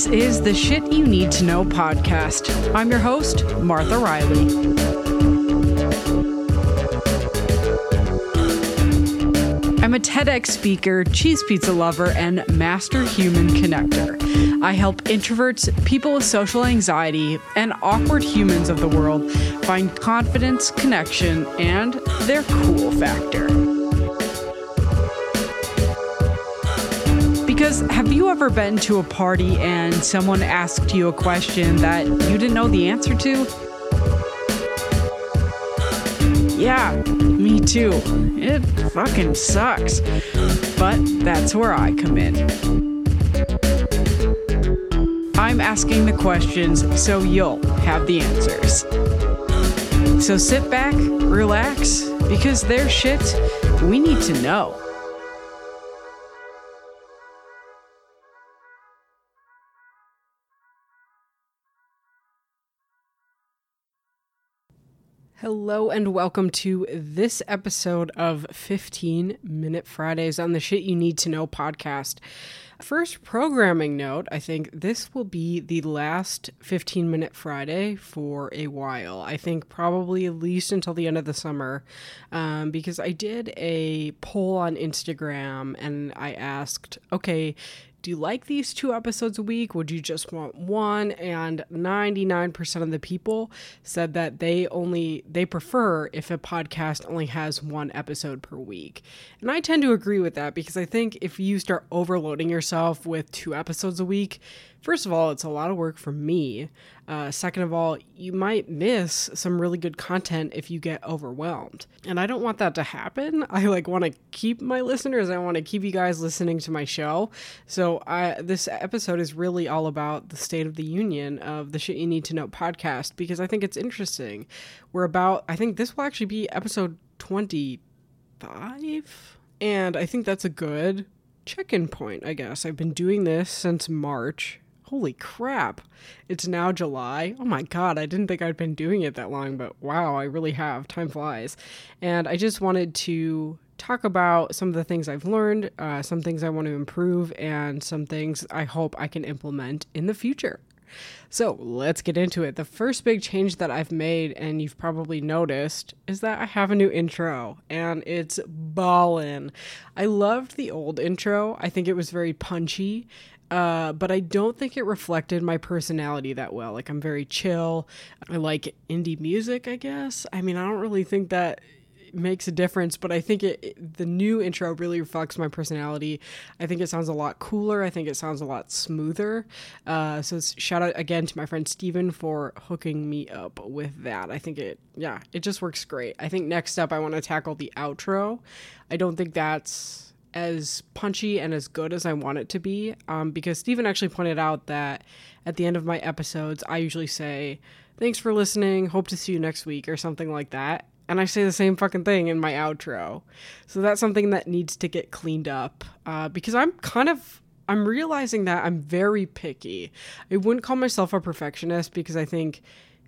This is the Shit You Need to Know podcast. I'm your host, Martha Riley. I'm a TEDx speaker, cheese pizza lover, and master human connector. I help introverts, people with social anxiety, and awkward humans of the world find confidence, connection, and their cool factor. Because have you ever been to a party and someone asked you a question that you didn't know the answer to? Yeah, me too. It fucking sucks. But that's where I come in. I'm asking the questions so you'll have the answers. So sit back, relax, because there's shit we need to know. Hello and welcome to this episode of 15 Minute Fridays on the Shit You Need to Know podcast. First programming note, I think this will be the last 15 Minute Friday for a while. I think probably at least until the end of the summer, because I did a poll on Instagram and I asked, okay, do you like these 2 episodes a week? Would you just want one? And 99% of the people said that they prefer if a podcast only has 1 episode per week. And I tend to agree with that because I think if you start overloading yourself with 2 episodes a week, first of all, it's a lot of work for me. Second of all, you might miss some really good content if you get overwhelmed. And I don't want that to happen. I want to keep my listeners. I want to keep you guys listening to my show. So this episode is really all about the state of the union of the Shit You Need to Know podcast, because I think it's interesting. I think this will actually be episode 25. And I think that's a good check-in point, I guess. I've been doing this since March. Holy crap. It's now July. Oh my God, I didn't think I'd been doing it that long, but wow, I really have. Time flies. And I just wanted to talk about some of the things I've learned, some things I want to improve, and some things I hope I can implement in the future. So let's get into it. The first big change that I've made, and you've probably noticed, is that I have a new intro, and it's ballin'. I loved the old intro. I think it was very punchy. But I don't think it reflected my personality that well. I'm very chill. I like indie music, I guess. I mean, I don't really think that makes a difference, but I think the new intro really reflects my personality. I think it sounds a lot cooler. I think it sounds a lot smoother. So shout out again to my friend Steven for hooking me up with that. I think it just works great. I think next up I want to tackle the outro. I don't think that's as punchy and as good as I want it to be, because Steven actually pointed out that at the end of my episodes, I usually say, thanks for listening, hope to see you next week, or something like that. And I say the same fucking thing in my outro. So that's something that needs to get cleaned up, because I'm realizing that I'm very picky. I wouldn't call myself a perfectionist, because I think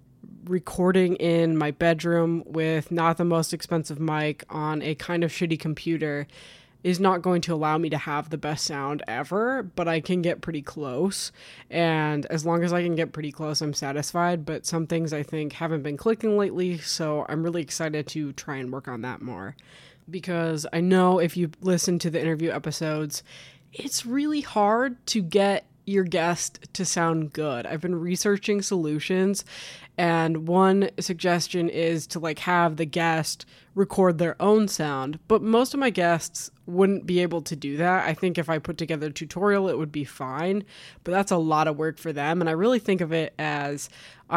recording in my bedroom with not the most expensive mic on a kind of shitty computer is not going to allow me to have the best sound ever, but I can get pretty close. And as long as I can get pretty close, I'm satisfied. But some things I think haven't been clicking lately, so I'm really excited to try and work on that more. Because I know if you listen to the interview episodes, it's really hard to get your guest to sound good. I've been researching solutions, and one suggestion is to have the guest record their own sound, but most of my guests wouldn't be able to do that. I think if I put together a tutorial, it would be fine, but that's a lot of work for them. And I really think of it as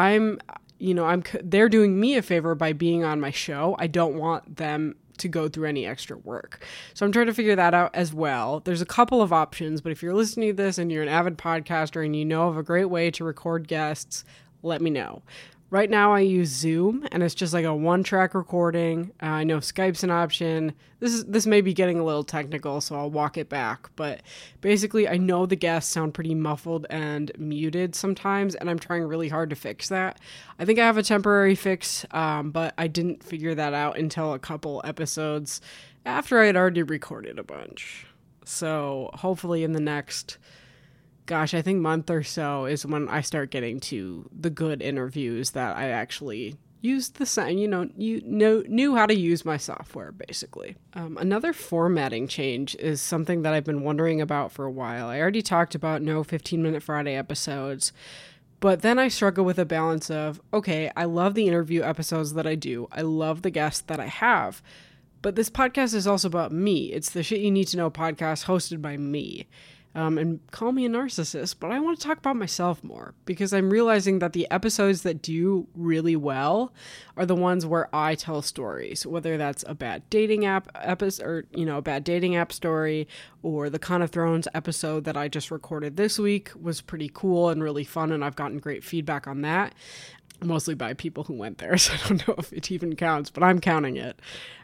they're doing me a favor by being on my show. I don't want them to go through any extra work. So I'm trying to figure that out as well. There's a couple of options, but if you're listening to this and you're an avid podcaster and you know of a great way to record guests, let me know. Right now I use Zoom, and it's just a 1-track recording. I know Skype's an option. This may be getting a little technical, so I'll walk it back. But basically, I know the guests sound pretty muffled and muted sometimes, and I'm trying really hard to fix that. I think I have a temporary fix, but I didn't figure that out until a couple episodes after I had already recorded a bunch. So hopefully in the next gosh, I think month or so is when I start getting to the good interviews that I actually used the same, knew how to use my software, basically. Another formatting change is something that I've been wondering about for a while. I already talked about no 15-minute Friday episodes, but then I struggle with a balance of, okay, I love the interview episodes that I do. I love the guests that I have, but this podcast is also about me. It's the Shit You Need to Know podcast hosted by me. And call me a narcissist, but I want to talk about myself more because I'm realizing that the episodes that do really well are the ones where I tell stories, whether that's a bad dating app episode or, a bad dating app story, or the Con of Thrones episode that I just recorded this week was pretty cool and really fun. And I've gotten great feedback on that. Mostly by people who went there, so I don't know if it even counts, but I'm counting it.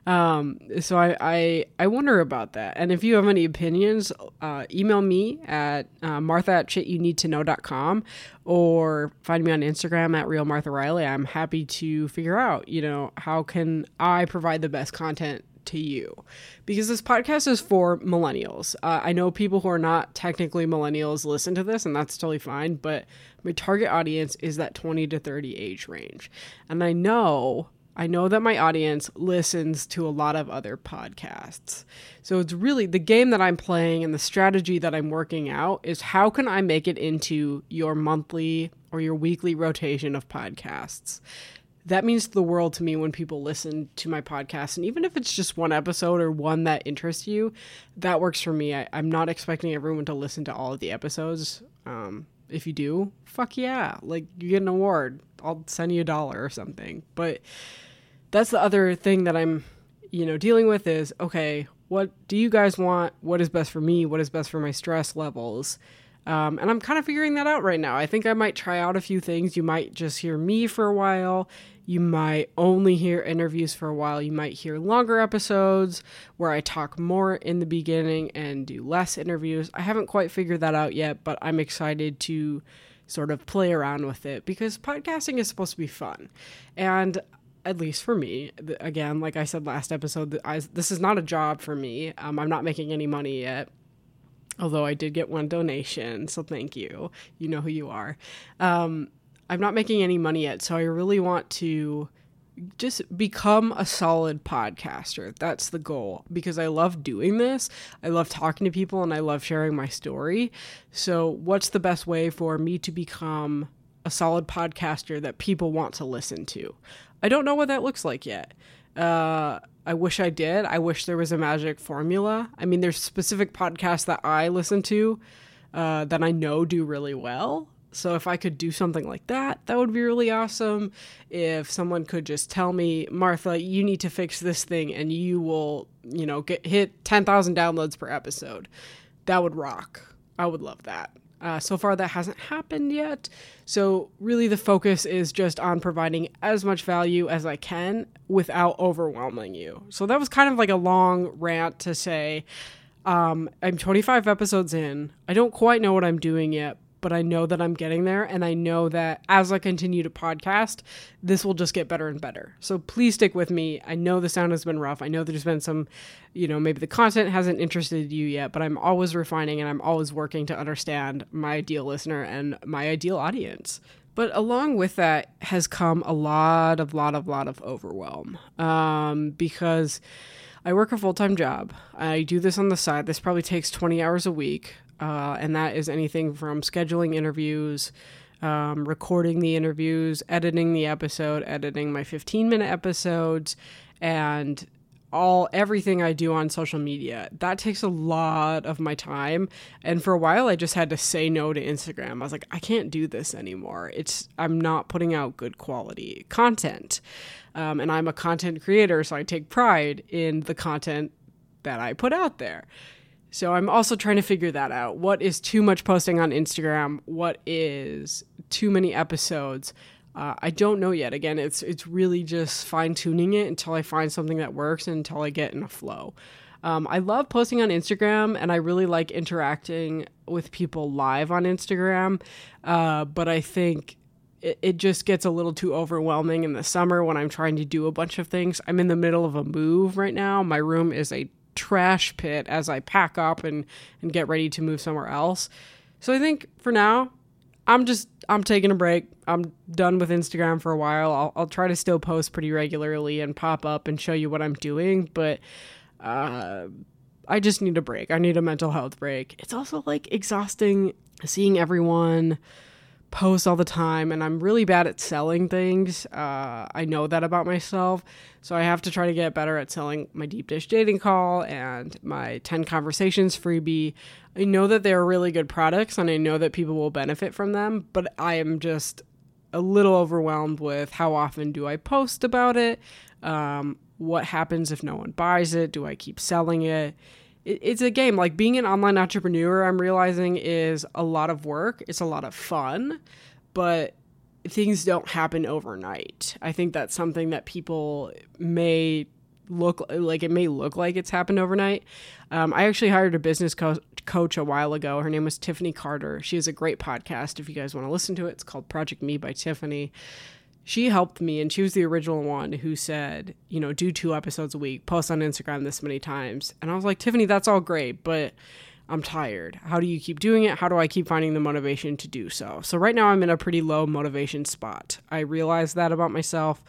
So I wonder about that. And if you have any opinions, email me at martha@shityounneedtoknow.com or find me on Instagram at realmarthariley. I'm happy to figure out, how can I provide the best content to you, because this podcast is for millennials. I know people who are not technically millennials listen to this, and that's totally fine, but my target audience is that 20 to 30 age range. And I know that my audience listens to a lot of other podcasts. So it's really the game that I'm playing and the strategy that I'm working out is how can I make it into your monthly or your weekly rotation of podcasts? That means the world to me when people listen to my podcast. And even if it's just one episode or one that interests you, that works for me. I'm not expecting everyone to listen to all of the episodes. If you do, fuck yeah. Like, you get an award. I'll send you $1 or something. But that's the other thing that I'm, dealing with is, okay, what do you guys want? What is best for me? What is best for my stress levels? And I'm kind of figuring that out right now. I think I might try out a few things. You might just hear me for a while. You might only hear interviews for a while. You might hear longer episodes where I talk more in the beginning and do less interviews. I haven't quite figured that out yet, but I'm excited to sort of play around with it because podcasting is supposed to be fun. And at least for me, again, like I said last episode, this is not a job for me. I'm not making any money yet. Although I did get one donation, so thank you. You know who you are. I'm not making any money yet, so I really want to just become a solid podcaster. That's the goal, because I love doing this. I love talking to people, and I love sharing my story. So what's the best way for me to become a solid podcaster that people want to listen to? I don't know what that looks like yet. I wish I did. I wish there was a magic formula. I mean, there's specific podcasts that I listen to that I know do really well. So if I could do something like that, that would be really awesome. If someone could just tell me, Martha, you need to fix this thing and you will, hit 10,000 downloads per episode, that would rock. I would love that. So far, that hasn't happened yet. So really the focus is just on providing as much value as I can without overwhelming you. So that was kind of like a long rant to say, I'm 25 episodes in. I don't quite know what I'm doing yet, but I know that I'm getting there. And I know that as I continue to podcast, this will just get better and better. So please stick with me. I know the sound has been rough. I know there's been some, maybe the content hasn't interested you yet, but I'm always refining and I'm always working to understand my ideal listener and my ideal audience. But along with that has come a lot of overwhelm, because I work a full-time job. I do this on the side. This probably takes 20 hours a week. And that is anything from scheduling interviews, recording the interviews, editing the episode, editing my 15-minute episodes, and everything I do on social media. That takes a lot of my time. And for a while, I just had to say no to Instagram. I was like, I can't do this anymore. I'm not putting out good quality content. And I'm a content creator, so I take pride in the content that I put out there. So I'm also trying to figure that out. What is too much posting on Instagram? What is too many episodes? I don't know yet. Again, it's really just fine-tuning it until I find something that works and until I get in a flow. I love posting on Instagram, and I really like interacting with people live on Instagram. But I think it just gets a little too overwhelming in the summer when I'm trying to do a bunch of things. I'm in the middle of a move right now. My room is a trash pit as I pack up and get ready to move somewhere else. So I think for now, I'm taking a break. I'm done with Instagram for a while. I'll try to still post pretty regularly and pop up and show you what I'm doing, but I just need a break. I need a mental health break. It's also like exhausting seeing everyone post all the time, and I'm really bad at selling things. I know that about myself, so I have to try to get better at selling my deep dish dating call and my 10 conversations freebie. I know that they're really good products, and I know that people will benefit from them, but I am just a little overwhelmed with how often do I post about it? What happens if no one buys it? Do I keep selling it? It's a game. Like, being an online entrepreneur, I'm realizing, is a lot of work. It's a lot of fun, but things don't happen overnight. I think that's something that people may look like. It may look like it's happened overnight. I actually hired a business coach a while ago. Her name was Tiffany Carter. She has a great podcast if you guys want to listen to it. It's called Project Me by Tiffany. She helped me, and she was the original one who said, do 2 episodes a week, post on Instagram this many times. And I was like, Tiffany, that's all great, but I'm tired. How do you keep doing it? How do I keep finding the motivation to do so? So right now I'm in a pretty low motivation spot. I realize that about myself.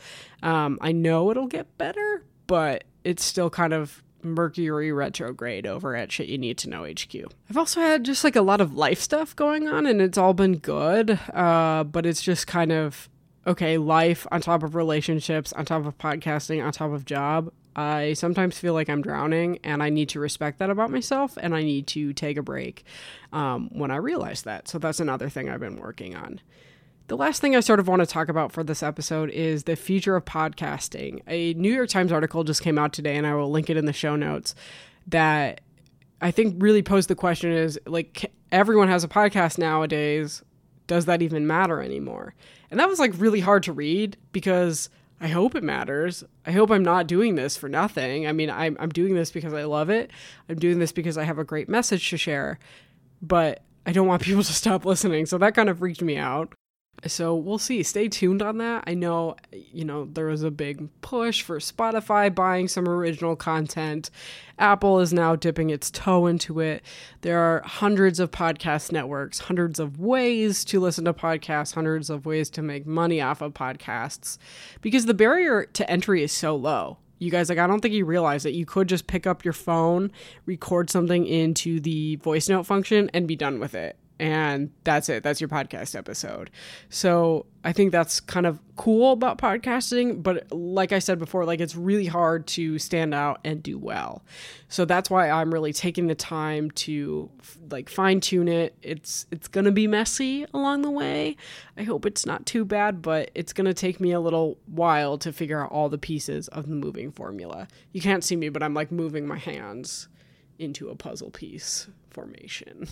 I know it'll get better, but it's still kind of Mercury retrograde over at Shit You Need to Know HQ. I've also had just like a lot of life stuff going on, and it's all been good, but it's just kind of, okay, life on top of relationships, on top of podcasting, on top of job. I sometimes feel like I'm drowning, and I need to respect that about myself, and I need to take a break when I realize that. So that's another thing I've been working on. The last thing I sort of want to talk about for this episode is the future of podcasting. A New York Times article just came out today, and I will link it in the show notes, that I think really posed the question is, like, everyone has a podcast nowadays. Does that even matter anymore? And that was like really hard to read, because I hope it matters. I hope I'm not doing this for nothing. I mean, I'm doing this because I love it. I'm doing this because I have a great message to share, but I don't want people to stop listening. So that kind of freaked me out. So we'll see. Stay tuned on that. I know, there was a big push for Spotify buying some original content. Apple is now dipping its toe into it. There are hundreds of podcast networks, hundreds of ways to listen to podcasts, hundreds of ways to make money off of podcasts, because the barrier to entry is so low. You guys, I don't think you realize that you could just pick up your phone, record something into the voice note function, and be done with it. And that's it. That's your podcast episode. So I think that's kind of cool about podcasting. But like I said before, like, it's really hard to stand out and do well. So that's why I'm really taking the time to fine tune it. It's going to be messy along the way. I hope it's not too bad, but it's going to take me a little while to figure out all the pieces of the moving formula. You can't see me, but I'm like moving my hands into a puzzle piece formation.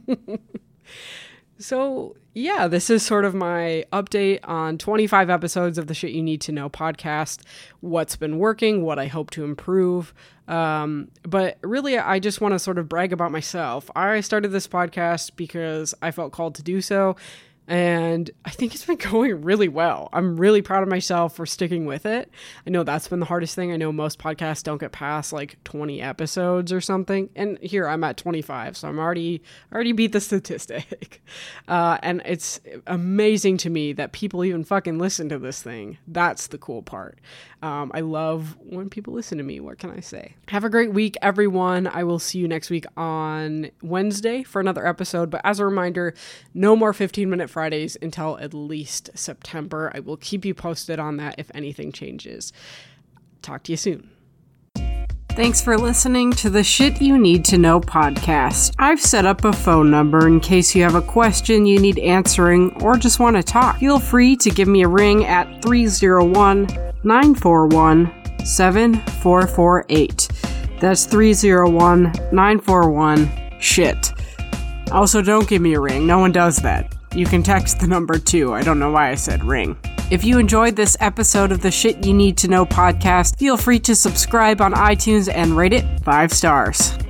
So yeah, this is sort of my update on 25 episodes of the Shit You Need to Know podcast, what's been working, what I hope to improve. But really, I just want to sort of brag about myself. I started this podcast because I felt called to do so, and I think it's been going really well. I'm really proud of myself for sticking with it. I know that's been the hardest thing. I know most podcasts don't get past like 20 episodes or something. And here I'm at 25, so I already beat the statistic. And it's amazing to me that people even fucking listen to this thing. That's the cool part. I love when people listen to me. What can I say? Have a great week, everyone. I will see you next week on Wednesday for another episode. But as a reminder, no more 15-minute Fridays until at least September. I will keep you posted on that if anything changes. Talk to you soon. Thanks for listening to the Shit You Need to Know podcast. I've set up a phone number in case you have a question you need answering or just want to talk. Feel free to give me a ring at 301-941-7448. That's 301-941-SHIT. Also, don't give me a ring. No one does that. You can text the number too. I don't know why I said ring. If you enjoyed this episode of the Shit You Need to Know podcast, feel free to subscribe on iTunes and rate it 5 stars.